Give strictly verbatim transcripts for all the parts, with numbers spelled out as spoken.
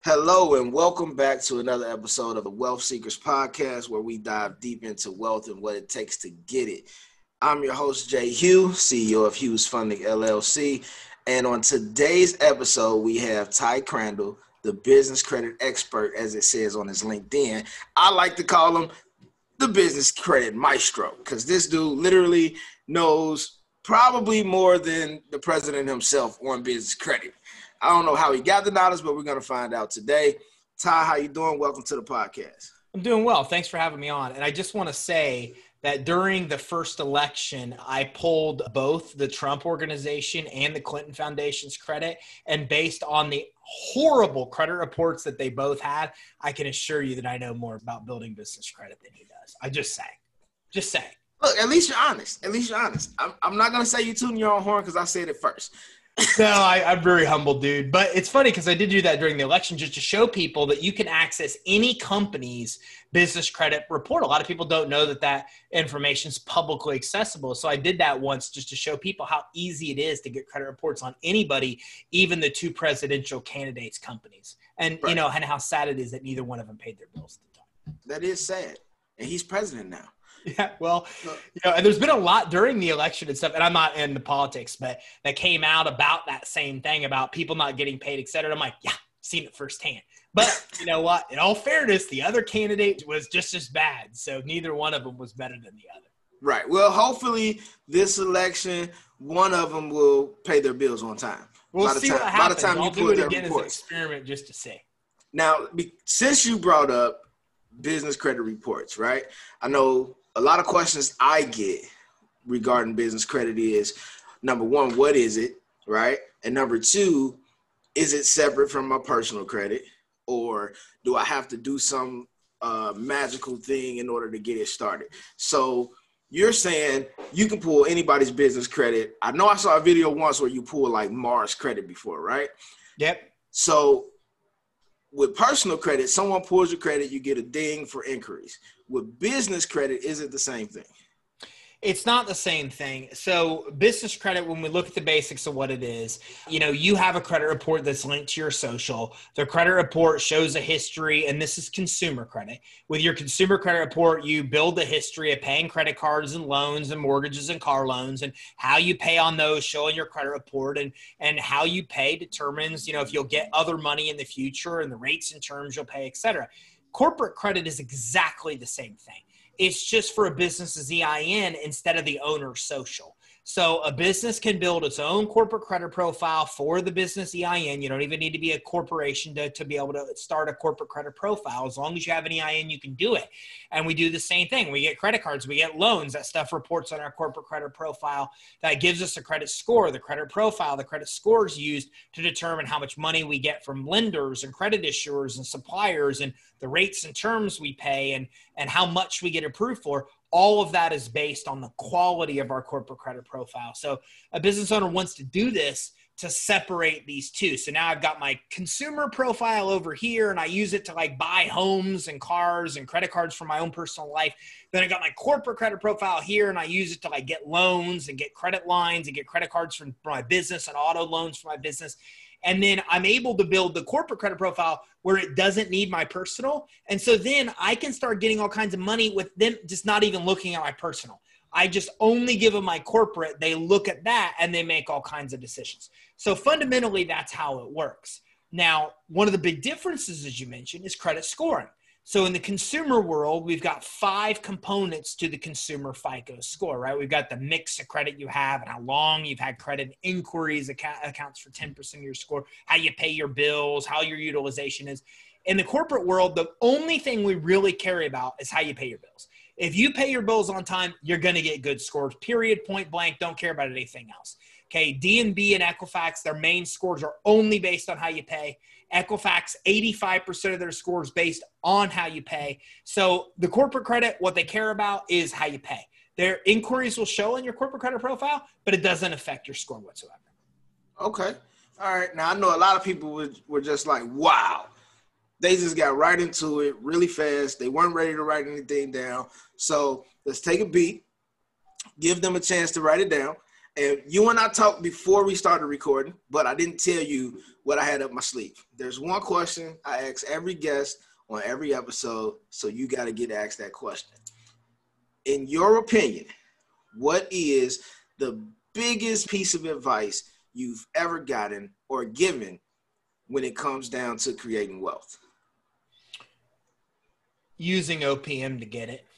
Hello and welcome back to another episode of the Wealth Seekers Podcast, where we dive deep into wealth and what it takes to get it. I'm your host, Jay Hugh, C E O of Hughes Funding, L L C. And on today's episode, we have Ty Crandall, the business credit expert, as it says on his LinkedIn. I like to call him the business credit maestro, because this dude literally knows probably more than the president himself on business credit. I don't know how he got the knowledge, but we're going to find out today. Ty, how you doing? Welcome to the podcast. I'm doing well. Thanks for having me on. And I just want to say that during the first election, I pulled both the Trump Organization and the Clinton Foundation's credit. And based on the horrible credit reports that they both had, I can assure you that I know more about building business credit than he does. I just say, just say. Look, at least you're honest. At least you're honest. I'm, I'm not going to say you tooting your own horn because I said it first. No, I, I'm very humble, dude. But it's funny because I did do that during the election just to show people that you can access any company's business credit report. A lot of people don't know that that information is publicly accessible. So I did that once just to show people how easy it is to get credit reports on anybody, even the two presidential candidates' companies. And, right. you know, and how sad it is that neither one of them paid their bills at the time. That is sad. And he's president now. Yeah, well, you know, and there's been a lot during the election and stuff, and I'm not into politics, but that came out about that same thing about people not getting paid, et cetera. I'm like, yeah, seen it firsthand. But you know what? In all fairness, the other candidate was just as bad. So neither one of them was better than the other. Right. Well, hopefully this election, one of them will pay their bills on time. We'll by see time, what happens. By the time I'll you do put it again reports. as an experiment just to see. Now, since you brought up business credit reports, right? I know a lot of questions I get regarding business credit is, number one, what is it, right? And number two, is it separate from my personal credit, or do I have to do some uh, magical thing in order to get it started? So you're saying you can pull anybody's business credit. I know I saw a video once where you pull like Mars credit before, right? Yep. So with personal credit, someone pulls your credit, you get a ding for inquiries. With business credit, is it the same thing? It's not the same thing. So business credit, when we look at the basics of what it is, you know, you have a credit report that's linked to your social. The credit report shows a history, and this is consumer credit. With your consumer credit report, you build the history of paying credit cards and loans and mortgages and car loans, and how you pay on those show in your credit report, and, and how you pay determines, you know, if you'll get other money in the future and the rates and terms you'll pay, et cetera. Corporate credit is exactly the same thing. It's just for a business's E I N instead of the owner's social. So a business can build its own corporate credit profile for the business E I N. You don't even need to be a corporation to, to be able to start a corporate credit profile. As long as you have an E I N, you can do it. And we do the same thing. We get credit cards, we get loans. That stuff reports on our corporate credit profile. That gives us a credit score. The credit profile, the credit score is used to determine how much money we get from lenders and credit issuers and suppliers, and the rates and terms we pay, and, and how much we get approved for. All of that is based on the quality of our corporate credit profile. So a business owner wants to do this to separate these two. So now I've got my consumer profile over here, and I use it to like buy homes and cars and credit cards for my own personal life. Then I got my corporate credit profile here, and I use it to like get loans and get credit lines and get credit cards for my business and auto loans for my business. And then I'm able to build the corporate credit profile where it doesn't need my personal. And so then I can start getting all kinds of money with them just not even looking at my personal. I just only give them my corporate. They look at that and they make all kinds of decisions. So fundamentally, that's how it works. Now, one of the big differences, as you mentioned, is credit scoring. So in the consumer world, we've got five components to the consumer FICO score, right? We've got the mix of credit you have and how long you've had credit. Inquiries account, accounts for ten percent of your score, how you pay your bills, how your utilization is. In the corporate world, the only thing we really care about is how you pay your bills. If you pay your bills on time, you're going to get good scores, period, point blank. Don't care about anything else. Okay, D N B and Equifax, their main scores are only based on how you pay. Equifax, eighty-five percent of their scores based on how you pay. So the corporate credit, what they care about is how you pay. Their inquiries will show in your corporate credit profile, but it doesn't affect your score whatsoever. Okay. All right. Now, I know a lot of people were, were just like, wow. They just got right into it really fast. They weren't ready to write anything down. So let's take a beat, give them a chance to write it down, And you and I talked before we started recording, but I didn't tell you what I had up my sleeve. There's one question I ask every guest on every episode, so you got to get asked that question. In your opinion, what is the biggest piece of advice you've ever gotten or given when it comes down to creating wealth? Using O P M to get it.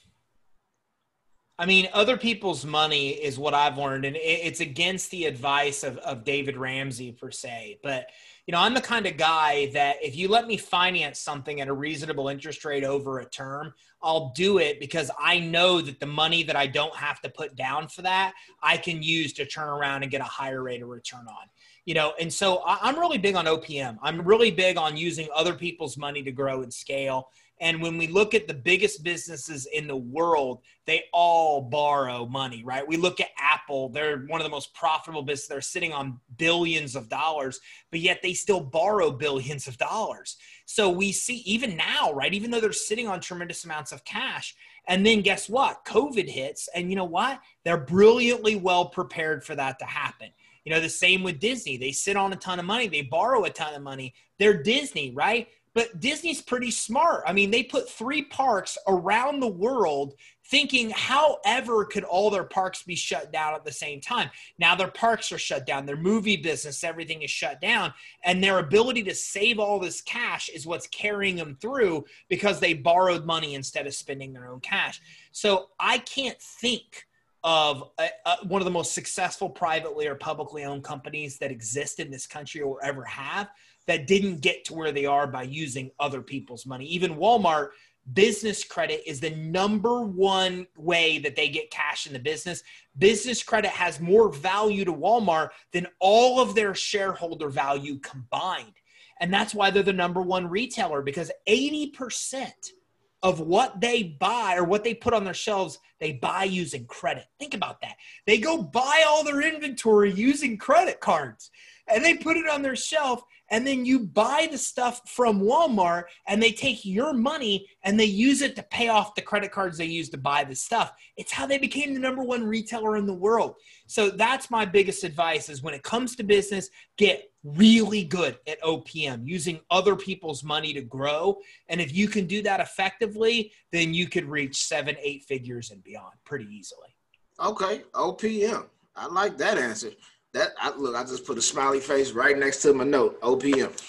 I mean, other people's money is what I've learned, and it's against the advice of, of David Ramsey per se. But, you know, I'm the kind of guy that if you let me finance something at a reasonable interest rate over a term, I'll do it because I know that the money that I don't have to put down for that, I can use to turn around and get a higher rate of return on. You know, and so I'm really big on O P M. I'm really big on using other people's money to grow and scale. And when we look at the biggest businesses in the world, they all borrow money, right? We look at Apple. They're one of the most profitable businesses. They're sitting on billions of dollars, but yet they still borrow billions of dollars. So we see even now, right, even though they're sitting on tremendous amounts of cash, and then guess what? COVID hits, and you know what? They're brilliantly well prepared for that to happen. You know, the same with Disney. They sit on a ton of money. They borrow a ton of money. They're Disney, right? But Disney's pretty smart. I mean, they put three parks around the world thinking however could all their parks be shut down at the same time. Now their parks are shut down. Their movie business, everything is shut down. And their ability to save all this cash is what's carrying them through because they borrowed money instead of spending their own cash. So I can't think of a, a, one of the most successful privately or publicly owned companies that exist in this country or ever have that didn't get to where they are by using other people's money. Even Walmart, business credit is the number one way that they get cash in the business. Business credit has more value to Walmart than all of their shareholder value combined. And that's why they're the number one retailer, because eighty percent of what they buy or what they put on their shelves, they buy using credit. Think about that. They go buy all their inventory using credit cards and they put it on their shelf. And then you buy the stuff from Walmart and they take your money and they use it to pay off the credit cards they use to buy the stuff. It's how they became the number one retailer in the world. So that's my biggest advice is when it comes to business, get really good at O P M, using other people's money to grow. And if you can do that effectively, then you could reach seven, eight figures and beyond pretty easily. Okay, O P M. I like that answer. That I, look, I just put a smiley face right next to my note, O P M.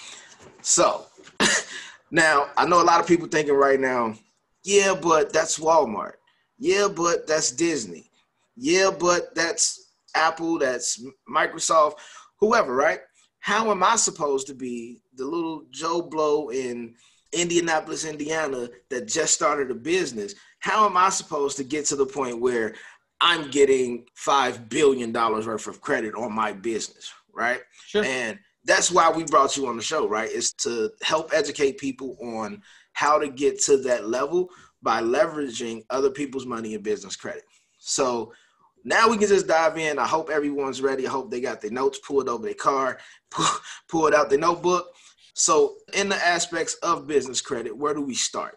So now I know a lot of people thinking right now, yeah, but that's Walmart. Yeah, but that's Disney. Yeah, but that's Apple, that's Microsoft, whoever, right? How am I supposed to be the little Joe Blow in Indianapolis, Indiana that just started a business? How am I supposed to get to the point where I'm getting five billion dollars worth of credit on my business, right? Sure. And that's why we brought you on the show, right? Is to help educate people on how to get to that level by leveraging other people's money and business credit. So now we can just dive in. I hope everyone's ready. I hope they got their notes pulled over their car, pull, pulled out their notebook. So in the aspects of business credit, where do we start?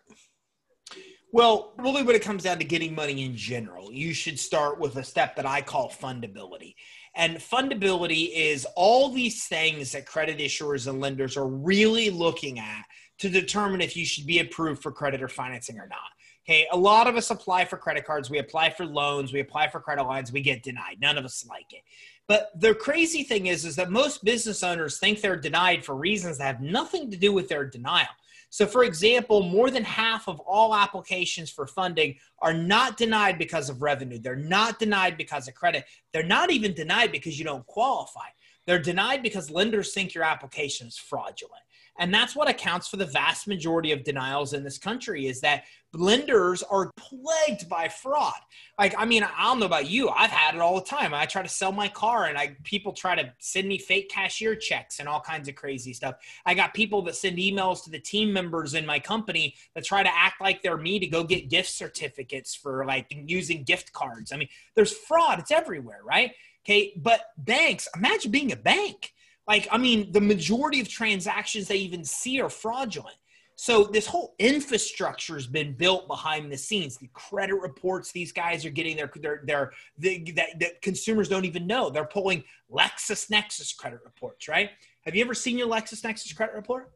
Well, really when it comes down to getting money in general, you should start with a step that I call fundability. And fundability is all these things that credit issuers and lenders are really looking at to determine if you should be approved for credit or financing or not. Okay, a lot of us apply for credit cards, we apply for loans, we apply for credit lines, we get denied. None of us like it. But the crazy thing is, is that most business owners think they're denied for reasons that have nothing to do with their denial. So for example, more than half of all applications for funding are not denied because of revenue. They're not denied because of credit. They're not even denied because you don't qualify. They're denied because lenders think your application is fraudulent. And that's what accounts for the vast majority of denials in this country is that lenders are plagued by fraud. Like, I mean, I don't know about you. I've had it all the time. I try to sell my car and I people try to send me fake cashier checks and all kinds of crazy stuff. I got people that send emails to the team members in my company that try to act like they're me to go get gift certificates for like using gift cards. I mean, there's fraud. It's everywhere, right? Okay, but banks, imagine being a bank. Like, I mean, the majority of transactions they even see are fraudulent. So this whole infrastructure has been built behind the scenes. The credit reports these guys are getting, their, their, their, the, that, that consumers don't even know. They're pulling LexisNexis credit reports, right? Have you ever seen your LexisNexis credit report?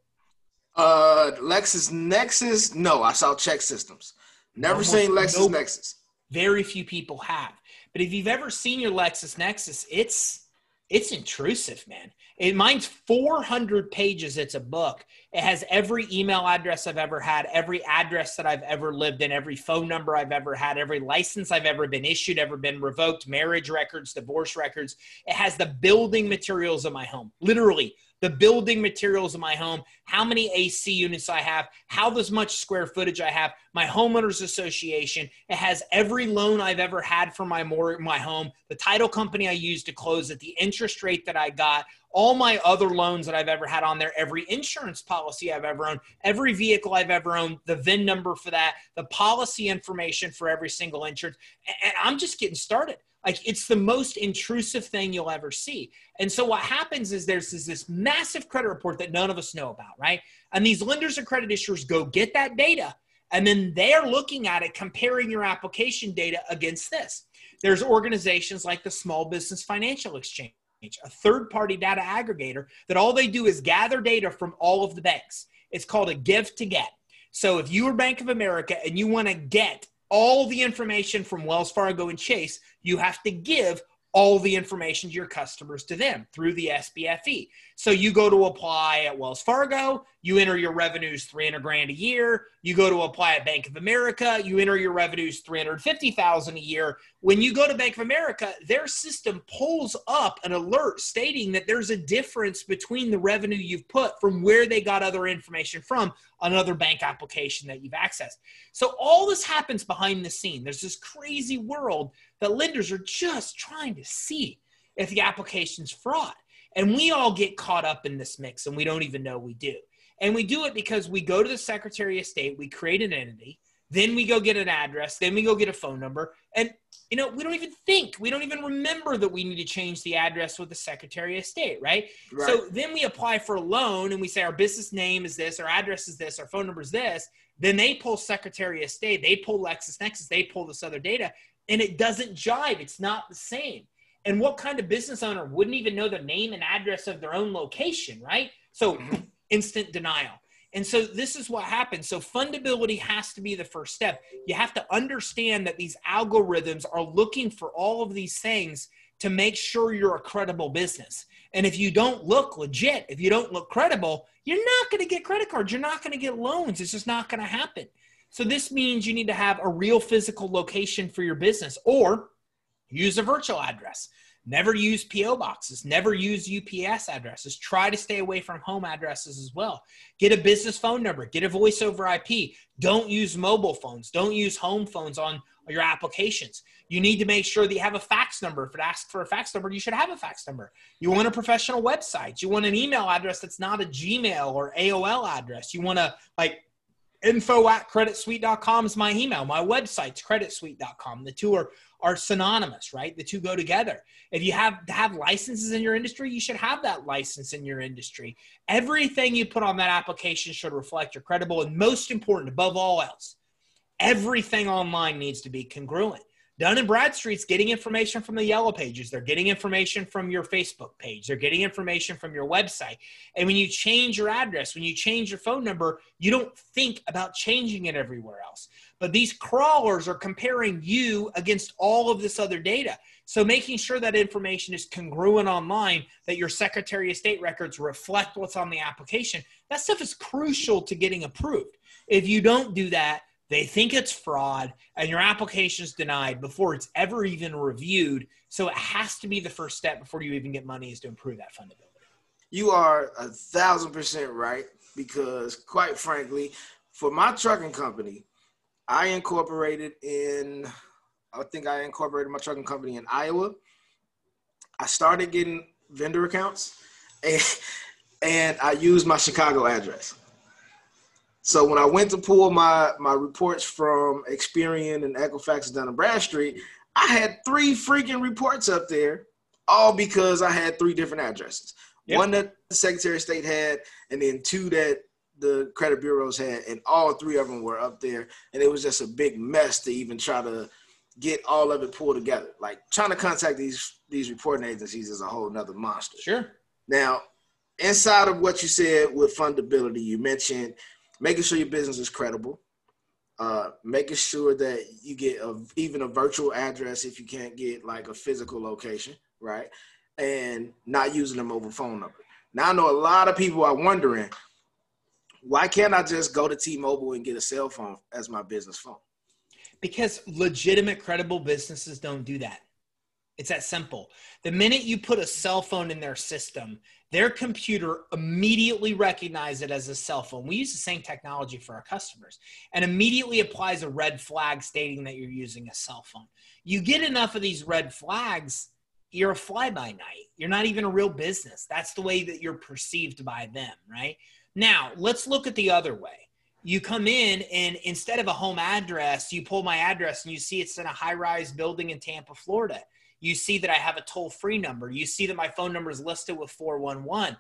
Uh, LexisNexis, no. I saw Check Systems. Never Almost seen LexisNexis. Very few people have. But if you've ever seen your LexisNexis, it's it's intrusive, man. It, mine's four hundred pages. It's a book. It has every email address I've ever had, every address that I've ever lived in, every phone number I've ever had, every license I've ever been issued, ever been revoked, marriage records, divorce records. It has the building materials of my home, literally the building materials of my home, how many A C units I have, how this much square footage I have, my homeowners association. It has every loan I've ever had for my mor- my home, the title company I used to close it, the interest rate that I got, all my other loans that I've ever had on there, every insurance policy I've ever owned, every vehicle I've ever owned, the V I N number for that, the policy information for every single insurance. And I'm just getting started. Like, it's the most intrusive thing you'll ever see. And so what happens is there's this, this massive credit report that none of us know about, right? And these lenders and credit issuers go get that data, and then they're looking at it, comparing your application data against this. There's organizations like the Small Business Financial Exchange, a third-party data aggregator that all they do is gather data from all of the banks. It's called a give to get. So if you are Bank of America and you want to get all the information from Wells Fargo and Chase, you have to give all the information to your customers to them through the S B F E. So you go to apply at Wells Fargo, you enter your revenues three hundred grand a year. You go to apply at Bank of America, you enter your revenues three hundred fifty thousand a year. When you go to Bank of America, their system pulls up an alert stating that there's a difference between the revenue you've put from where they got other information from, another bank application that you've accessed. So all this happens behind the scene. There's this crazy world that lenders are just trying to see if the application's fraud. And we all get caught up in this mix, and we don't even know we do. And we do it because we go to the Secretary of State, we create an entity, then we go get an address, then we go get a phone number. And, you know, we don't even think, we don't even remember that we need to change the address with the Secretary of State, right? right? So then we apply for a loan and we say our business name is this, our address is this, our phone number is this. Then they pull Secretary of State, they pull LexisNexis, they pull this other data, and it doesn't jive. It's not the same. And what kind of business owner wouldn't even know the name and address of their own location, right? So instant denial. And so this is what happens. So fundability has to be the first step. You have to understand that these algorithms are looking for all of these things to make sure you're a credible business. And if you don't look legit, if you don't look credible, you're not going to get credit cards. You're not going to get loans. It's just not going to happen. So this means you need to have a real physical location for your business, or use a virtual address. Never use P O boxes. Never use U P S addresses. Try to stay away from home addresses as well. Get a business phone number. Get a voice over I P. Don't use mobile phones. Don't use home phones on your applications. You need to make sure that you have a fax number. If it asks for a fax number, you should have a fax number. You want a professional website. You want an email address that's not a Gmail or A O L address. You want to, like, info at credit suite dot com is my email. My website's credit suite dot com. The two are, are synonymous, right? The two go together. If you have to have licenses in your industry, you should have that license in your industry. Everything you put on that application should reflect you're credible. And most important, above all else, everything online needs to be congruent. Dun and Bradstreet's getting information from the Yellow Pages. They're getting information from your Facebook page. They're getting information from your website. And when you change your address, when you change your phone number, you don't think about changing it everywhere else. But these crawlers are comparing you against all of this other data. So making sure that information is congruent online, that your Secretary of State records reflect what's on the application, that stuff is crucial to getting approved. If you don't do that, they think it's fraud, and your application is denied before it's ever even reviewed. So it has to be the first step before you even get money, is to improve that fundability. You are a thousand percent right, because quite frankly, for my trucking company, I incorporated in, I think I incorporated my trucking company in Iowa. I started getting vendor accounts, and, and I used my Chicago address. So when I went to pull my, my reports from Experian and Equifax and Dun and Bradstreet, I had three freaking reports up there, all because I had three different addresses. Yep. One that the Secretary of State had, and then two that the credit bureaus had, and all three of them were up there, and it was just a big mess to even try to get all of it pulled together. Like trying to contact these these reporting agencies is a whole nother monster. Sure. Now, inside of what you said with fundability, you mentioned making sure your business is credible, uh, making sure that you get a, even a virtual address if you can't get like a physical location, right? And not using a mobile phone number. Now, I know a lot of people are wondering, why can't I just go to T-Mobile and get a cell phone as my business phone? Because legitimate, credible businesses don't do that. It's that simple. The minute you put a cell phone in their system, their computer immediately recognizes it as a cell phone. We use the same technology for our customers and immediately applies a red flag stating that you're using a cell phone. You get enough of these red flags, you're a fly-by-night. You're not even a real business. That's the way that you're perceived by them, right? Now, let's look at the other way. You come in and instead of a home address, you pull my address and you see it's in a high-rise building in Tampa, Florida. You see that I have a toll-free number. You see that my phone number is listed with four one one.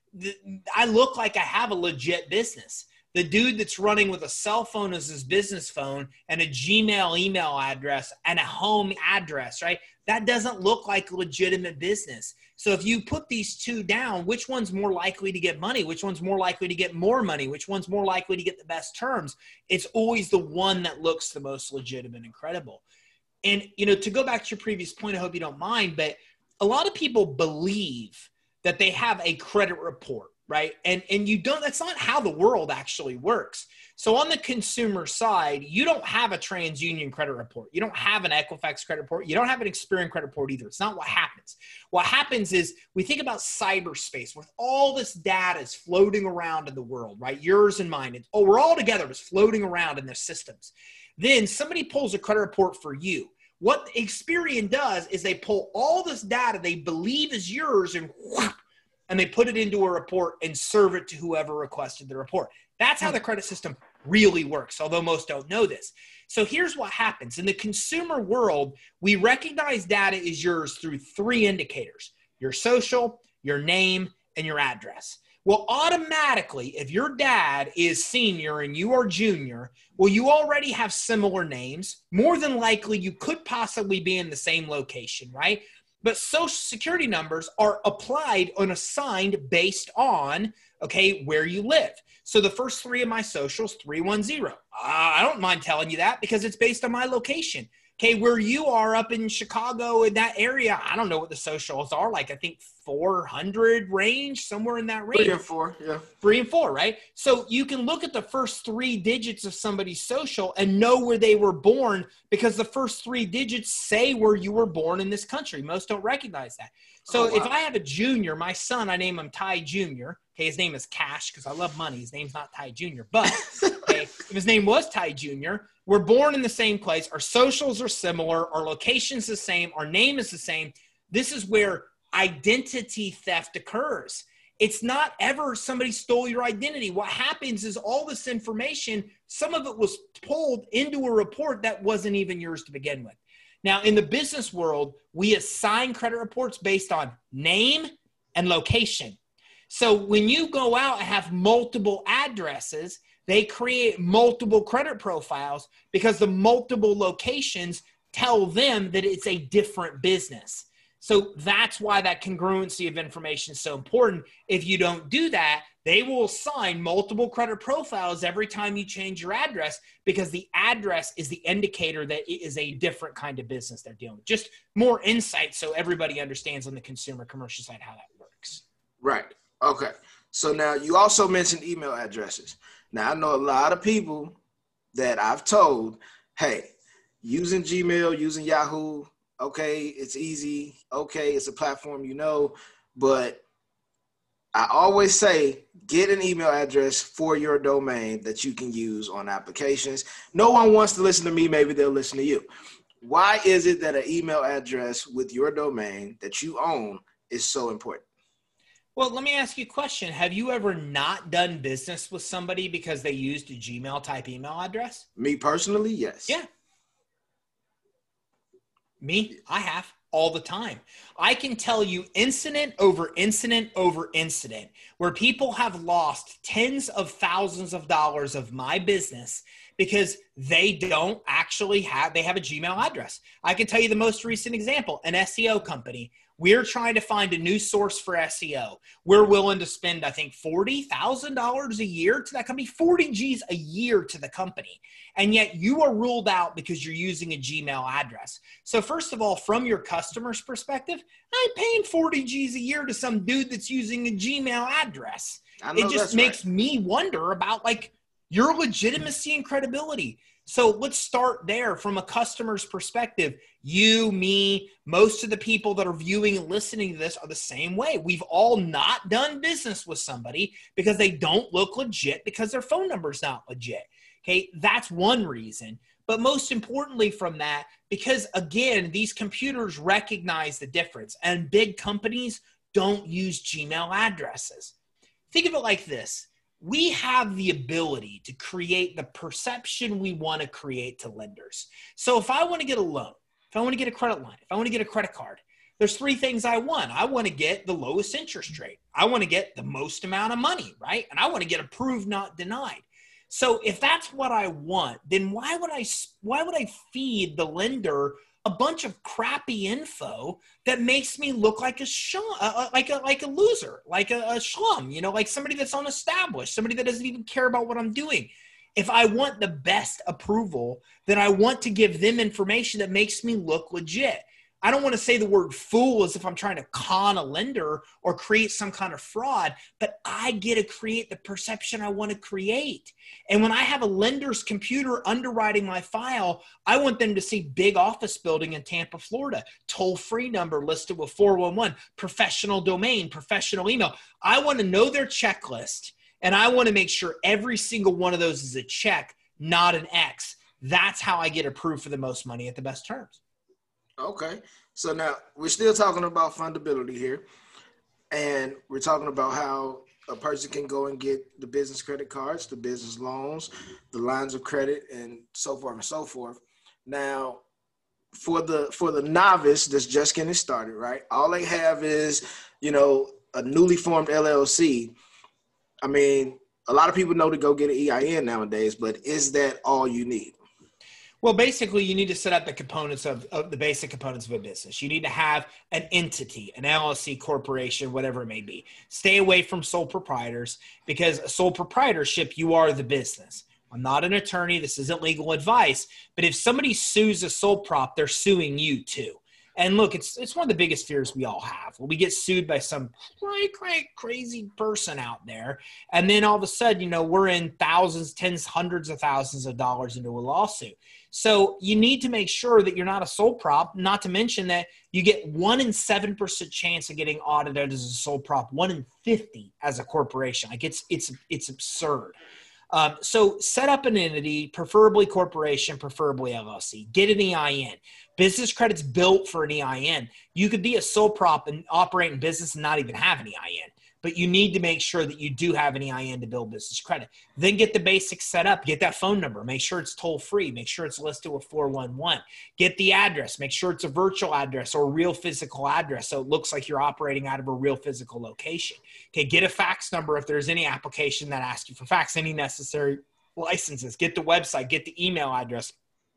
I look like I have a legit business. The dude that's running with a cell phone as his business phone and a Gmail email address and a home address, right? That doesn't look like a legitimate business. So if you put these two down, which one's more likely to get money? Which one's more likely to get more money? Which one's more likely to get the best terms? It's always the one that looks the most legitimate and credible. And, you know, to go back to your previous point, I hope you don't mind, but a lot of people believe that they have a credit report, right? And, and you don't, that's not how the world actually works. So on the consumer side, you don't have a TransUnion credit report. You don't have an Equifax credit report. You don't have an Experian credit report either. It's not what happens. What happens is we think about cyberspace with all this data is floating around in the world, right? Yours and mine. It's, oh, we're all together. It's floating around in their systems. Then somebody pulls a credit report for you. What Experian does is they pull all this data they believe is yours and whoosh, and they put it into a report and serve it to whoever requested the report. That's how the credit system really works, although most don't know this. So here's what happens. In the consumer world, we recognize data is yours through three indicators: your social, your name, and your address. Well, automatically, if your dad is senior and you are junior, well, you already have similar names. More than likely, you could possibly be in the same location, right? But social security numbers are applied and assigned based on, okay, where you live. So the first three of my socials, three one zero. Uh, I don't mind telling you that because it's based on my location. Okay, where you are up in Chicago in that area, I don't know what the socials are like. I think four hundred range, somewhere in that range. Three and four, yeah. Three and four, right? So you can look at the first three digits of somebody's social and know where they were born because the first three digits say where you were born in this country. Most don't recognize that. So oh, wow. If I have a junior, my son, I name him Ty Junior Okay, his name is Cash because I love money. His name's not Ty Junior But okay, if his name was Ty Junior, we're born in the same place. Our socials are similar. Our location's the same. Our name is the same. This is where identity theft occurs. It's not ever somebody stole your identity. What happens is all this information, some of it was pulled into a report that wasn't even yours to begin with. Now, in the business world, we assign credit reports based on name and location. So when you go out and have multiple addresses, they create multiple credit profiles because the multiple locations tell them that it's a different business. So that's why that congruency of information is so important. If you don't do that, they will assign multiple credit profiles every time you change your address because the address is the indicator that it is a different kind of business they're dealing with. Just more insight so everybody understands on the consumer commercial side how that works. Right. Okay. So now you also mentioned email addresses. Now, I know a lot of people that I've told, hey, using Gmail, using Yahoo, okay, it's easy. Okay, it's a platform you know. But I always say, get an email address for your domain that you can use on applications. No one wants to listen to me. Maybe they'll listen to you. Why is it that an email address with your domain that you own is so important? Well, let me ask you a question. Have you ever not done business with somebody because they used a Gmail type email address? Me personally, yes. Yeah. Me, I have all the time. I can tell you incident over incident over incident where people have lost tens of thousands of dollars of my business because they don't actually have, they have a Gmail address. I can tell you the most recent example, an S E O company. We're trying to find a new source for S E O. We're willing to spend, I think, forty thousand dollars a year to that company, forty G's a year to the company. And yet you are ruled out because you're using a Gmail address. So first of all, from your customer's perspective, I'm paying forty G's a year to some dude that's using a Gmail address. It just makes right. me wonder about like your legitimacy and credibility. So let's start there from a customer's perspective. You, me, most of the people that are viewing and listening to this are the same way. We've all not done business with somebody because they don't look legit because their phone number is not legit. Okay, that's one reason. But most importantly from that, because again, these computers recognize the difference and big companies don't use Gmail addresses. Think of it like this. We have the ability to create the perception we want to create to lenders. So if I want to get a loan, if I want to get a credit line, if I want to get a credit card, there's three things I want. I want to get the lowest interest rate. I want to get the most amount of money, right? And I want to get approved, not denied. So if that's what I want, then why would I, why would I feed the lender a bunch of crappy info that makes me look like a sh- uh, like a like a loser, like a, a schlum, you know, like somebody that's unestablished, somebody that doesn't even care about what I'm doing. If I want the best approval, then I want to give them information that makes me look legit. I don't want to say the word fool as if I'm trying to con a lender or create some kind of fraud, but I get to create the perception I want to create. And when I have a lender's computer underwriting my file, I want them to see big office building in Tampa, Florida, toll-free number listed with four one one, professional domain, professional email. I want to know their checklist, and I want to make sure every single one of those is a check, not an X. That's how I get approved for the most money at the best terms. Okay. So now we're still talking about fundability here. And we're talking about how a person can go and get the business credit cards, the business loans, the lines of credit, and so forth and so forth. Now, for the for the novice that's just getting started, right? All they have is, you know, a newly formed L L C. I mean, a lot of people know to go get an E I N nowadays, but is that all you need? Well, basically, you need to set up the components of, of the basic components of a business. You need to have an entity, an L L C, corporation, whatever it may be. Stay away from sole proprietors because sole proprietorship, you are the business. I'm not an attorney. This isn't legal advice. But if somebody sues a sole prop, they're suing you too. And look, it's it's one of the biggest fears we all have. Well, we get sued by some cray, cray, crazy person out there. And then all of a sudden, you know, we're in thousands, tens, hundreds of thousands of dollars into a lawsuit. So you need to make sure that you're not a sole prop, not to mention that you get one in seven percent chance of getting audited as a sole prop, one in fifty as a corporation. Like it's, it's, it's absurd. Um, so set up an entity, preferably corporation, preferably L L C. Get an E I N. Business credit's built for an E I N. You could be a sole prop and operate in business and not even have an E I N. But you need to make sure that you do have an E I N to build business credit. Then get the basics set up. Get that phone number. Make sure it's toll-free. Make sure it's listed with four one one. Get the address. Make sure it's a virtual address or a real physical address so it looks like you're operating out of a real physical location. Okay, get a fax number if there's any application that asks you for fax, any necessary licenses. Get the website. Get the email address.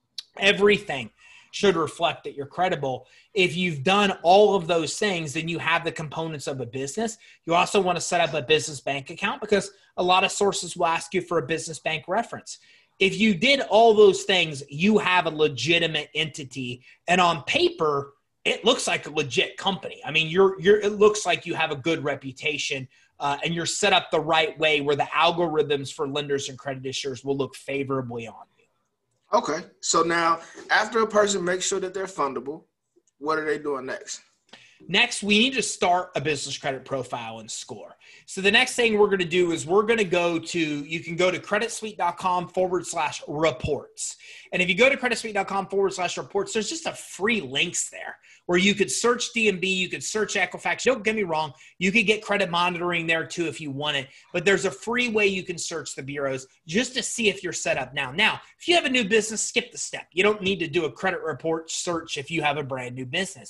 Everything should reflect that you're credible. If you've done all of those things, then you have the components of a business. You also want to set up a business bank account because a lot of sources will ask you for a business bank reference. If you did all those things, you have a legitimate entity. And on paper, it looks like a legit company. I mean, you're, you're, it looks like you have a good reputation uh, and you're set up the right way where the algorithms for lenders and credit issuers will look favorably on you. Okay. So now after a person makes sure that they're fundable, what are they doing next? Next, we need to start a business credit profile and score. So the next thing we're going to do is we're going to go to, you can go to creditsuite.com forward slash reports. And if you go to creditsuite.com forward slash reports, there's just a free links there where you could search D M B, you could search Equifax. Don't get me wrong. You could get credit monitoring there too if you want it, but there's a free way you can search the bureaus just to see if you're set up now. Now, if you have a new business, skip the step. You don't need to do a credit report search if you have a brand new business.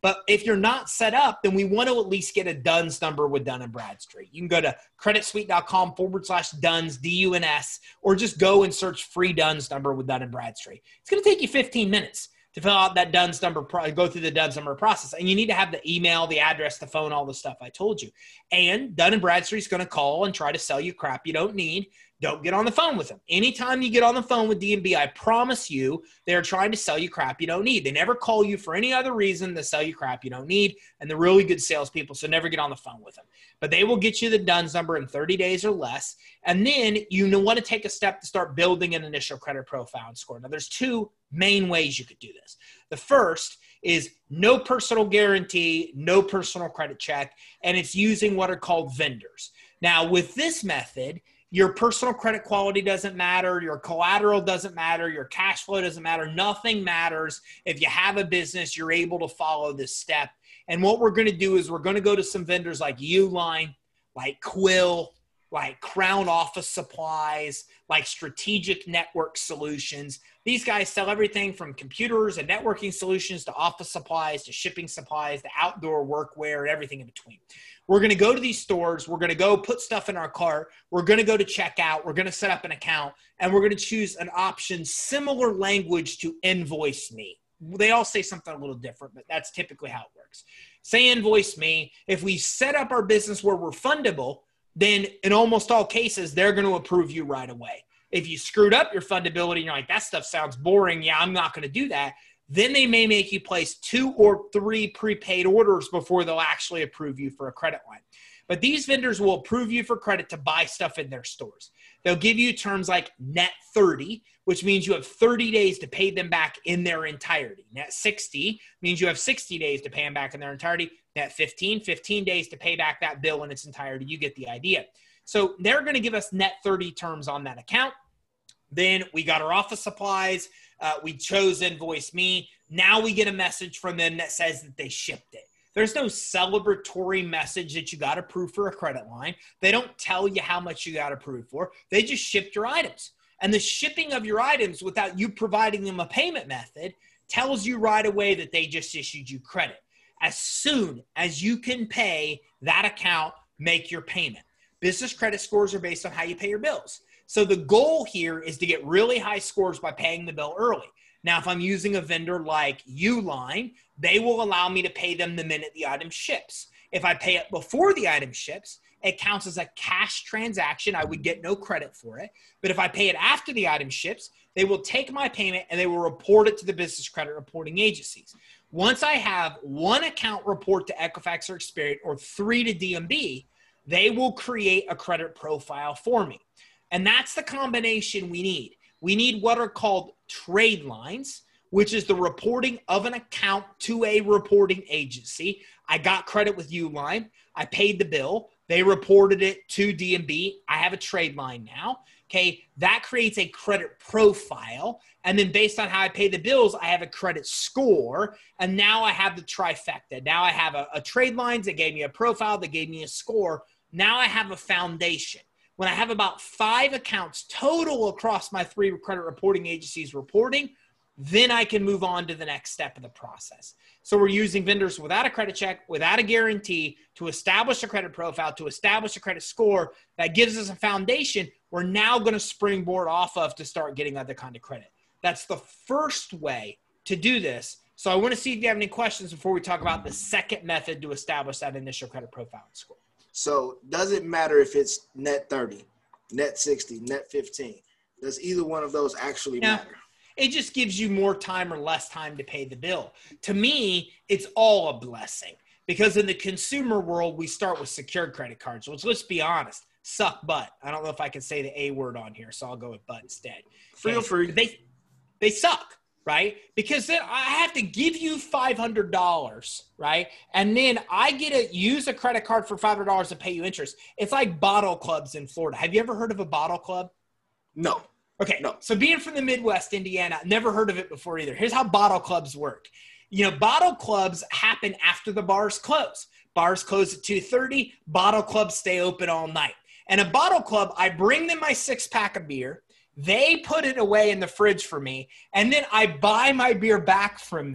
But if you're not set up, then we want to at least get a D U N S number with Dun and Bradstreet. You can go to creditsuite.com forward slash DUNS, D U N S, or just go and search free D U N S number with Dun and Bradstreet. It's going to take you fifteen minutes to fill out that D U N S number, go through the D U N S number process. And you need to have the email, the address, the phone, all the stuff I told you. And Dun and Bradstreet's going to call and try to sell you crap you don't need. Don't get on the phone with them. Anytime you get on the phone with D and B, I promise you they're trying to sell you crap you don't need. They never call you for any other reason to sell you crap you don't need, and they're really good salespeople, so never get on the phone with them. But they will get you the D U N S number in thirty days or less, and then you want to take a step to start building an initial credit profile and score. Now, there's two main ways you could do this. The first is no personal guarantee, no personal credit check, and it's using what are called vendors. Now, with this method, your personal credit quality doesn't matter. Your collateral doesn't matter. Your cash flow doesn't matter. Nothing matters. If you have a business, you're able to follow this step. And what we're going to do is we're going to go to some vendors like Uline, like Quill, like Crown Office Supplies, like Strategic Network Solutions. These guys sell everything from computers and networking solutions to office supplies to shipping supplies to outdoor workwear and everything in between. We're going to go to these stores. We're going to go put stuff in our cart. We're going to go to checkout. We're going to set up an account, and we're going to choose an option similar language to Invoice Me. They all say something a little different, but that's typically how it works. Say Invoice Me. If we set up our business where we're fundable, then in almost all cases, they're going to approve you right away. If you screwed up your fundability and you're like, that stuff sounds boring, yeah, I'm not going to do that, then they may make you place two or three prepaid orders before they'll actually approve you for a credit line. But these vendors will approve you for credit to buy stuff in their stores. They'll give you terms like net thirty, which means you have thirty days to pay them back in their entirety. Net sixty means you have sixty days to pay them back in their entirety. Net fifteen, fifteen days to pay back that bill in its entirety. You get the idea. So they're going to give us net thirty terms on that account. Then we got our office supplies. Uh, we chose Invoice Me. Now we get a message from them that says that they shipped it. There's no celebratory message that you got approved for a credit line. They don't tell you how much you got approved for. They just shipped your items. And the shipping of your items without you providing them a payment method tells you right away that they just issued you credit. As soon as you can pay that account, make your payment. Business credit scores are based on how you pay your bills. So the goal here is to get really high scores by paying the bill early. Now, if I'm using a vendor like Uline, they will allow me to pay them the minute the item ships. If I pay it before the item ships, it counts as a cash transaction. I would get no credit for it. But if I pay it after the item ships, they will take my payment and they will report it to the business credit reporting agencies. Once I have one account report to Equifax or Experian or three to D M B, they will create a credit profile for me. And that's the combination we need. We need what are called trade lines, which is the reporting of an account to a reporting agency. I got credit with Uline. I paid the bill. They reported it to D M B. I have a trade line now. Okay, that creates a credit profile. And then based on how I pay the bills, I have a credit score. And now I have the trifecta. Now I have a, a trade lines that gave me a profile, that gave me a score. Now I have a foundation. When I have about five accounts total across my three credit reporting agencies reporting, then I can move on to the next step of the process. So we're using vendors without a credit check, without a guarantee to establish a credit profile, to establish a credit score that gives us a foundation we're now going to springboard off of to start getting other kind of credit. That's the first way to do this. So I want to see if you have any questions before we talk about the second method to establish that initial credit profile and score. So does it matter if it's net thirty, net sixty, net fifteen? Does either one of those actually Yeah. matter? It just gives you more time or less time to pay the bill. To me, it's all a blessing because in the consumer world, we start with secured credit cards, which, let's be honest, suck butt. I don't know if I can say the A word on here, so I'll go with butt instead. Feel And free. They, they suck, right? Because then I have to give you five hundred dollars, right? And then I get to use a credit card for five hundred dollars to pay you interest. It's like bottle clubs in Florida. Have you ever heard of a bottle club? No. Okay, No. So being from the Midwest, Indiana, never heard of it before either. Here's how bottle clubs work. You know, bottle clubs happen after the bars close. Bars close at two thirty. Bottle clubs stay open all night. And a bottle club, I bring them my six-pack of beer. They put it away in the fridge for me, and then I buy my beer back from them.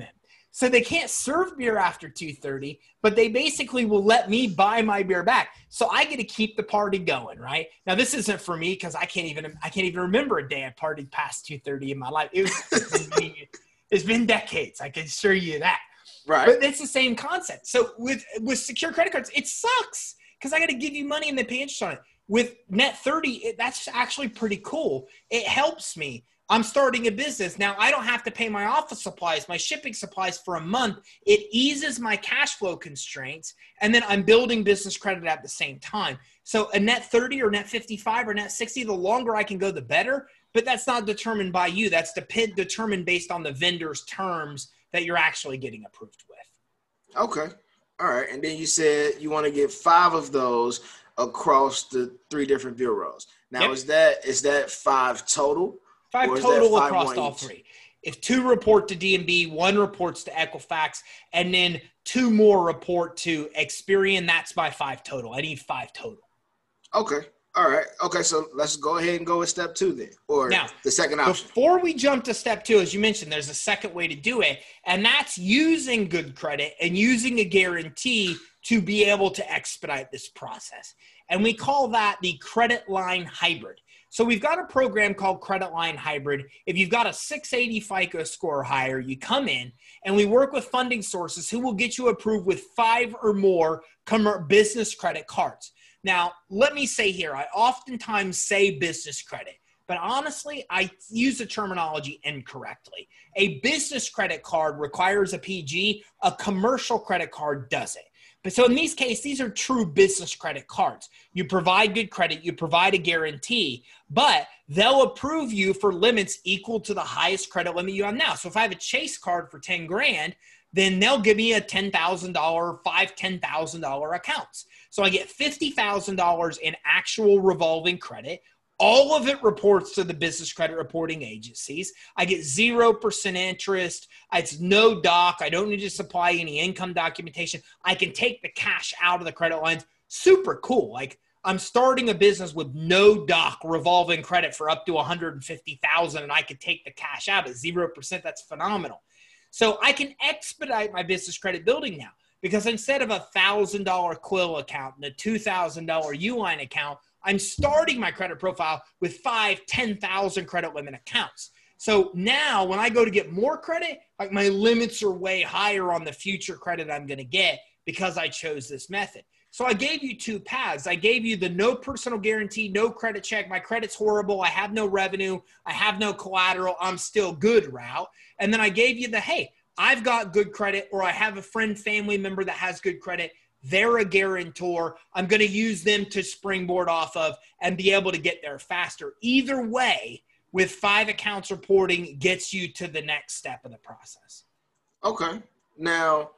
So they can't serve beer after two thirty, but they basically will let me buy my beer back. So I get to keep the party going, right? Now, this isn't for me because I can't even I can't even remember a day I partied past two thirty in my life. It was, it's, been, it's been decades, I can assure you that. Right. But it's the same concept. So with, with secure credit cards, it sucks because I got to give you money and they pay interest on it. With Net thirty, it, that's actually pretty cool. It helps me. I'm starting a business. Now, I don't have to pay my office supplies, my shipping supplies for a month. It eases my cash flow constraints, and then I'm building business credit at the same time. So a Net thirty or Net fifty-five or Net sixty, the longer I can go, the better. But that's not determined by you. That's dep- determined based on the vendor's terms that you're actually getting approved with. Okay. All right. And then you said you want to get five of those across the three different bureaus. Now, yep. is that is that five total? Five total five across all each? Three. If two report to D M B, one reports to Equifax, and then two more report to Experian, that's my five total. I need five total. Okay. All right. Okay. So let's go ahead and go with step two then, or now, the second option. Before we jump to step two, as you mentioned, there's a second way to do it, and that's using good credit and using a guarantee to be able to expedite this process. And we call that the credit line hybrid. So we've got a program called Credit Line Hybrid. If you've got a six eighty FICO score or higher, you come in and we work with funding sources who will get you approved with five or more business credit cards. Now, let me say here, I oftentimes say business credit, but honestly, I use the terminology incorrectly. A business credit card requires a P G, a commercial credit card doesn't. But so in these cases, these are true business credit cards. You provide good credit, you provide a guarantee, but they'll approve you for limits equal to the highest credit limit you have now. So if I have a Chase card for ten grand, then they'll give me a ten thousand dollars, five, ten thousand dollars accounts. So I get fifty thousand dollars in actual revolving credit. All of it reports to the business credit reporting agencies. I get zero percent interest. It's no doc. I don't need to supply any income documentation. I can take the cash out of the credit lines. Super cool. Like I'm starting a business with no doc revolving credit for up to one hundred fifty thousand dollars and I could take the cash out at zero percent. That's phenomenal. So I can expedite my business credit building now because instead of a one thousand dollars Quill account and a two thousand dollars Uline account, I'm starting my credit profile with five, ten thousand credit limit accounts. So now when I go to get more credit, like my limits are way higher on the future credit I'm going to get because I chose this method. So I gave you two paths. I gave you the no personal guarantee, no credit check. My credit's horrible. I have no revenue. I have no collateral. I'm still good route. And then I gave you the, hey, I've got good credit, or I have a friend, family member that has good credit. They're a guarantor. I'm going to use them to springboard off of and be able to get there faster. Either way, with five accounts reporting gets you to the next step of the process. Okay. Now,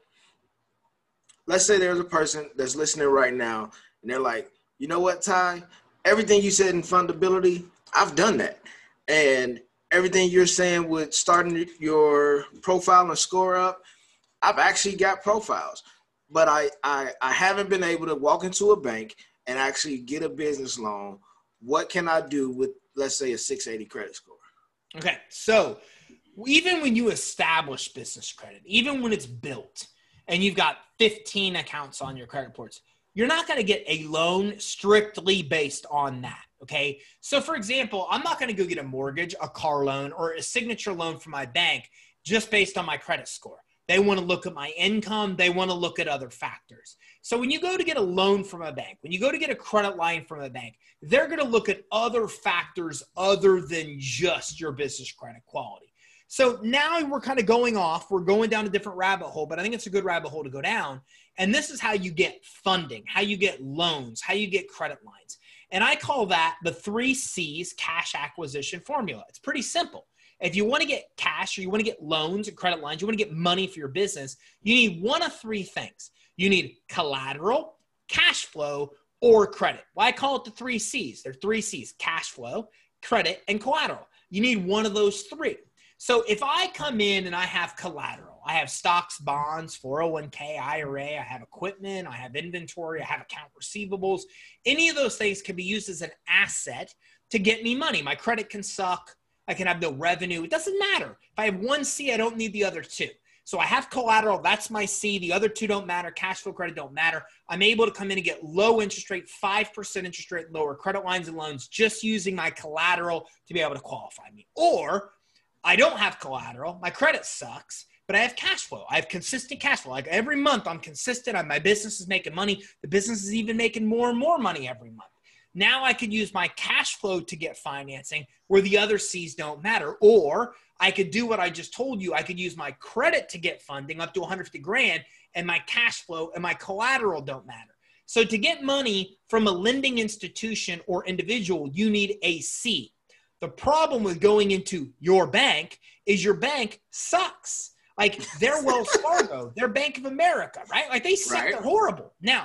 let's say there's a person that's listening right now and they're like, you know what, Ty? Everything you said in fundability, I've done that. And everything you're saying with starting your profile and score up, I've actually got profiles. But I, I, I haven't been able to walk into a bank and actually get a business loan. What can I do with, let's say, a six eighty credit score? Okay, so even when you establish business credit, even when it's built and you've got fifteen accounts on your credit reports, you're not going to get a loan strictly based on that, okay? So, for example, I'm not going to go get a mortgage, a car loan, or a signature loan from my bank just based on my credit score. They want to look at my income. They want to look at other factors. So when you go to get a loan from a bank, when you go to get a credit line from a bank, they're going to look at other factors other than just your business credit quality. So now we're kind of going off. We're going down a different rabbit hole, but I think it's a good rabbit hole to go down. And this is how you get funding, how you get loans, how you get credit lines. And I call that the three C's cash acquisition formula. It's pretty simple. If you want to get cash or you want to get loans and credit lines, you want to get money for your business, you need one of three things. You need collateral, cash flow, or credit. Well, I call it the three C's. There are three C's: cash flow, credit, and collateral. You need one of those three. So if I come in and I have collateral, I have stocks, bonds, four oh one k, I R A, I have equipment, I have inventory, I have account receivables. Any of those things can be used as an asset to get me money. My credit can suck. I can have no revenue. It doesn't matter. If I have one C, I don't need the other two. So I have collateral. That's my C. The other two don't matter. Cash flow credit don't matter. I'm able to come in and get low interest rate, five percent interest rate, lower credit lines and loans just using my collateral to be able to qualify me. Or I don't have collateral. My credit sucks, but I have cash flow. I have consistent cash flow. Like every month I'm consistent. My business is making money. The business is even making more and more money every month. Now I could use my cash flow to get financing where the other C's don't matter. Or I could do what I just told you. I could use my credit to get funding up to one hundred fifty grand, and my cash flow and my collateral don't matter. So to get money from a lending institution or individual, you need a C. The problem with going into your bank is your bank sucks. Like they're Wells Fargo, they're Bank of America, right? Like they suck, right. They're horrible. Now,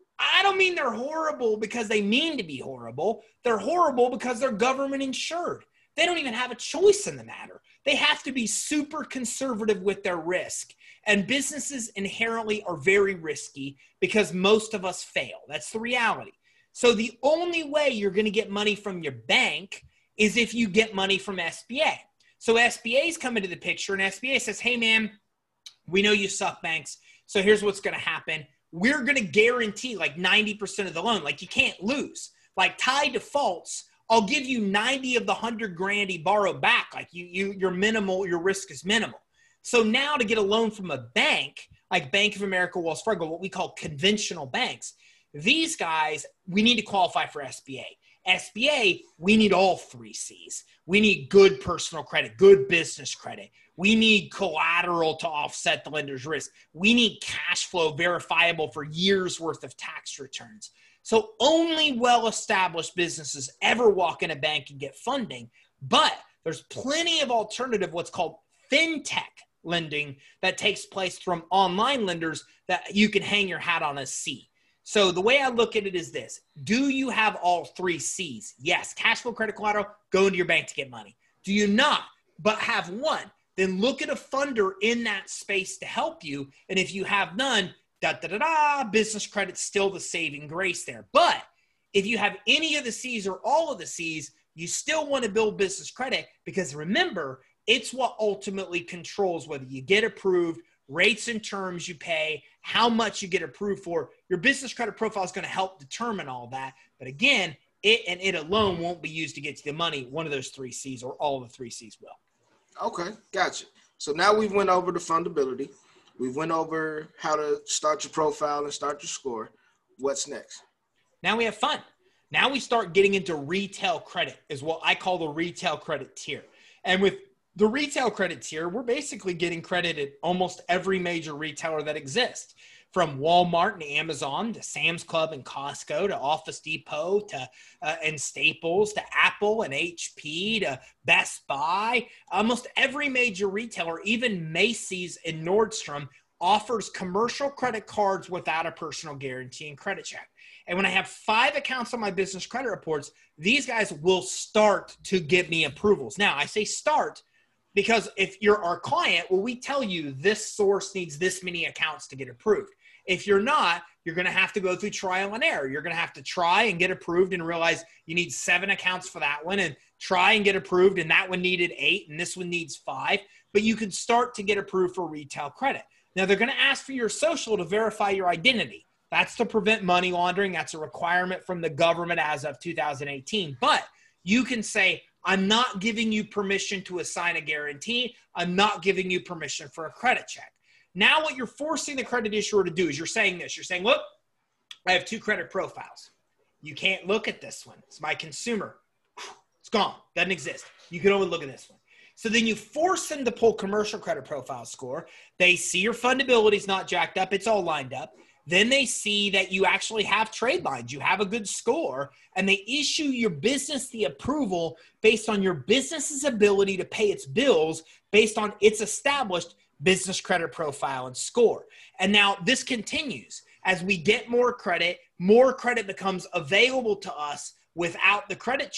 I don't mean they're horrible because they mean to be horrible. They're horrible because they're government insured. They don't even have a choice in the matter. They have to be super conservative with their risk. And businesses inherently are very risky because most of us fail. That's the reality. So the only way you're going to get money from your bank is if you get money from S B A. So S B A's come into the picture, and S B A says, hey, man, we know you suck, banks. So here's what's going to happen. We're going to guarantee like ninety percent of the loan. Like you can't lose. Like Ty defaults, I'll give you ninety of the hundred grand he borrowed back. Like you, you, your minimal, your risk is minimal. So now to get a loan from a bank, like Bank of America, Wells Fargo, what we call conventional banks, these guys, we need to qualify for S B A. S B A, we need all three C's. We need good personal credit, good business credit. We need collateral to offset the lender's risk. We need cash flow verifiable for years worth of tax returns. So only well-established businesses ever walk in a bank and get funding, but there's plenty of alternative, what's called fintech lending that takes place from online lenders that you can hang your hat on as C. So the way I look at it is this. Do you have all three C's? Yes. Cash flow, credit, collateral, go into your bank to get money. Do you not, but have one? Then look at a funder in that space to help you. And if you have none, da da da da, business credit's still the saving grace there. But if you have any of the C's or all of the C's, you still want to build business credit because remember, it's what ultimately controls whether you get approved, rates and terms you pay, how much you get approved for. Your business credit profile is going to help determine all that. But again, it and it alone won't be used to get to the money. One of those three C's or all of the three C's will. Okay, gotcha. So now we've went over the fundability. We've went over how to start your profile and start your score. What's next? Now we have fun. Now we start getting into retail credit is what I call the retail credit tier. And with the retail credit tier, we're basically getting credit at almost every major retailer that exists. From Walmart and Amazon to Sam's Club and Costco to Office Depot to uh, and Staples to Apple and H P to Best Buy. Almost every major retailer, even Macy's and Nordstrom, offers commercial credit cards without a personal guarantee and credit check. And when I have five accounts on my business credit reports, these guys will start to give me approvals. Now, I say start because if you're our client, well, we tell you this source needs this many accounts to get approved. If you're not, you're going to have to go through trial and error. You're going to have to try and get approved and realize you need seven accounts for that one and try and get approved. And that one needed eight and this one needs five. But you can start to get approved for retail credit. Now, they're going to ask for your social to verify your identity. That's to prevent money laundering. That's a requirement from the government as of two thousand eighteen. But you can say, I'm not giving you permission to assign a guarantee. I'm not giving you permission for a credit check. Now what you're forcing the credit issuer to do is you're saying this. You're saying, look, I have two credit profiles. You can't look at this one. It's my consumer. It's gone. Doesn't exist. You can only look at this one. So then you force them to pull commercial credit profile score. They see your fundability is not jacked up. It's all lined up. Then they see that you actually have trade lines. You have a good score, and they issue your business the approval based on your business's ability to pay its bills based on its established business credit profile and score. And now this continues. As we get more credit, more credit becomes available to us without the credit check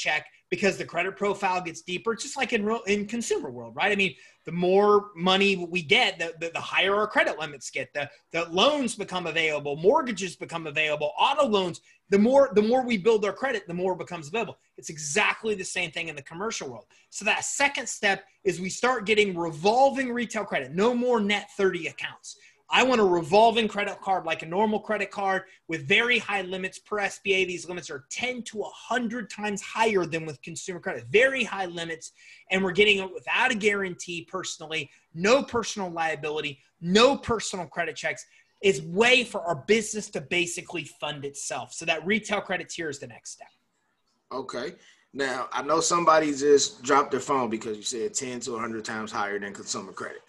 because the credit profile gets deeper. It's just like in real, in consumer world, right? I mean, the more money we get, the, the, the higher our credit limits get, the, the loans become available, mortgages become available, auto loans. The more, the more we build our credit, the more it becomes available. It's exactly the same thing in the commercial world. So that second step is we start getting revolving retail credit, no more net thirty accounts. I want a revolving credit card like a normal credit card with very high limits per S B A. These limits are ten to one hundred times higher than with consumer credit. Very high limits, and we're getting it without a guarantee personally, no personal liability, no personal credit checks. It's way for our business to basically fund itself. So that retail credit tier is the next step. Okay. Now, I know somebody just dropped their phone because you said ten to one hundred times higher than consumer credit.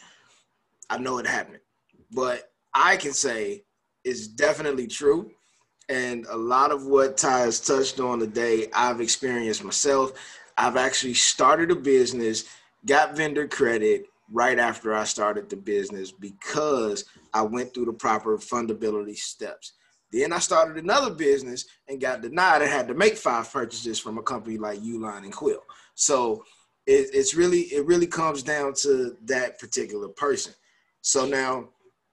I know it happened. But I can say it's definitely true. And a lot of what Ty has touched on today, I've experienced myself. I've actually started a business, got vendor credit right after I started the business because I went through the proper fundability steps. Then I started another business and got denied and had to make five purchases from a company like Uline and Quill. So it, it's really, it really comes down to that particular person. So now,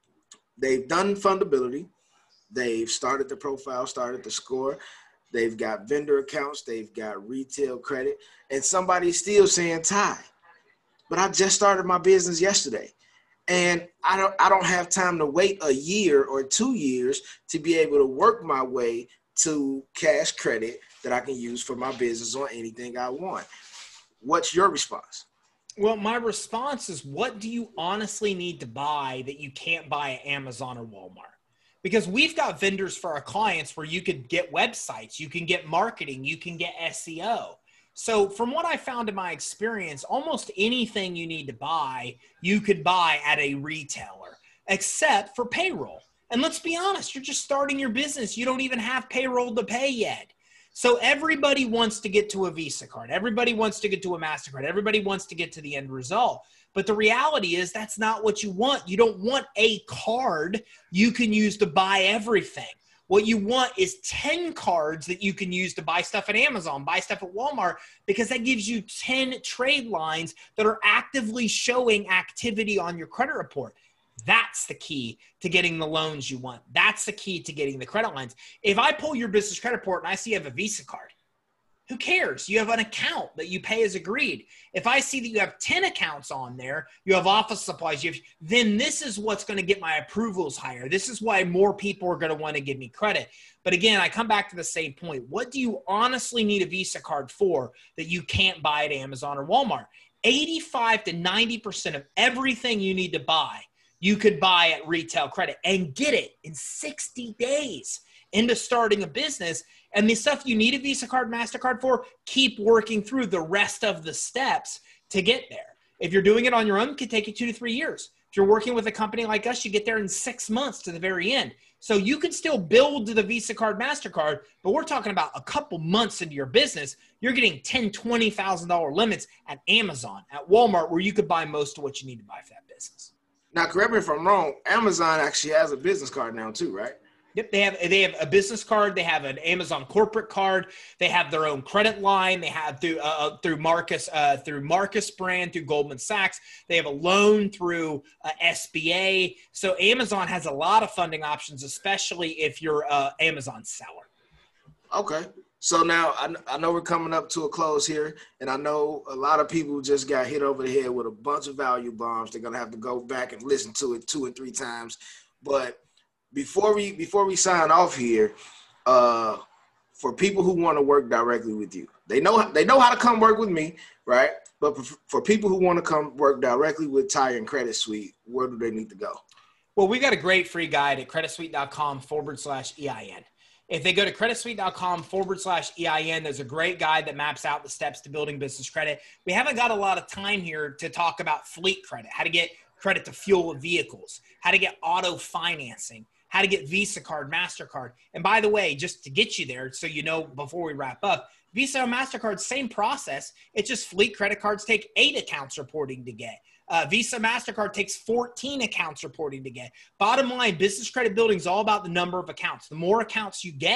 they've done fundability. They've started the profile, started the score. They've got vendor accounts. They've got retail credit. And somebody's still saying, Ty, but I just started my business yesterday. And I don't, I don't have time to wait a year or two years to be able to work my way to cash credit that I can use for my business on anything I want. What's your response? Well, my response is, what do you honestly need to buy that you can't buy at Amazon or Walmart? Because we've got vendors for our clients where you could get websites, you can get marketing, you can get S E O. So from what I found in my experience, almost anything you need to buy, you could buy at a retailer, except for payroll. And let's be honest, you're just starting your business. You don't even have payroll to pay yet. So everybody wants to get to a Visa card. Everybody wants to get to a MasterCard. Everybody wants to get to the end result. But the reality is that's not what you want. You don't want a card you can use to buy everything. What you want is ten cards that you can use to buy stuff at Amazon, buy stuff at Walmart, because that gives you ten trade lines that are actively showing activity on your credit report. That's the key to getting the loans you want. That's the key to getting the credit lines. If I pull your business credit report and I see you have a Visa card, who cares? You have an account that you pay as agreed. If I see that you have ten accounts on there, you have office supplies, you have, then this is what's going to get my approvals higher. This is why more people are going to want to give me credit. But again, I come back to the same point. What do you honestly need a Visa card for that you can't buy at Amazon or Walmart? eighty-five to ninety percent of everything you need to buy, you could buy at retail credit and get it in sixty days into starting a business. And the stuff you need a Visa card, MasterCard for, keep working through the rest of the steps to get there. If you're doing it on your own, it could take you two to three years. If you're working with a company like us, you get there in six months to the very end. So you can still build to the Visa card, MasterCard, but we're talking about a couple months into your business. You're getting ten thousand dollars, twenty thousand dollars limits at Amazon, at Walmart, where you could buy most of what you need to buy for that business. Now, correct me if I'm wrong, Amazon actually has a business card now too, right? Yep, they have they have a business card. They have an Amazon corporate card. They have their own credit line. They have through uh, through Marcus uh, through Marcus brand through Goldman Sachs. They have a loan through uh, S B A. So Amazon has a lot of funding options, especially if you're an Amazon seller. Okay. So now I, I know we're coming up to a close here, and I know a lot of people just got hit over the head with a bunch of value bombs. They're going to have to go back and listen to it two and three times. But before we before we sign off here, uh, for people who want to work directly with you, they know they know how to come work with me, right? But for, for people who want to come work directly with Ty and Credit Suite, where do they need to go? Well, we got a great free guide at creditsuite.com forward slash EIN. If they go to creditsuite.com forward slash EIN, there's a great guide that maps out the steps to building business credit. We haven't got a lot of time here to talk about fleet credit, how to get credit to fuel vehicles, how to get auto financing, how to get Visa card, MasterCard. And by the way, just to get you there, so you know before we wrap up, Visa and MasterCard, same process. It's just fleet credit cards take eight accounts reporting to get. Uh, Visa MasterCard takes fourteen accounts reporting to get. Bottom line, business credit building is all about the number of accounts. The more accounts you get,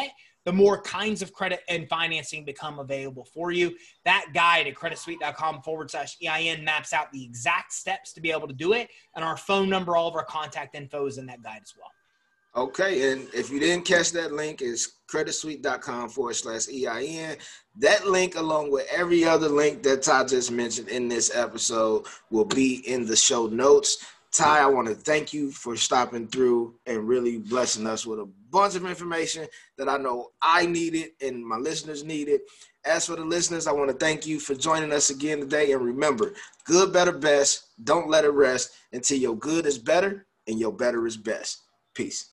the more kinds of credit and financing become available for you. That guide at creditsuite.com forward slash EIN maps out the exact steps to be able to do it. And our phone number, all of our contact info is in that guide as well. Okay, and if you didn't catch that link, it's creditsuite.com forward slash EIN. That link, along with every other link that Ty just mentioned in this episode, will be in the show notes. Ty, I want to thank you for stopping through and really blessing us with a bunch of information that I know I needed and my listeners needed. As for the listeners, I want to thank you for joining us again today. And remember, good, better, best. Don't let it rest until your good is better and your better is best. Peace.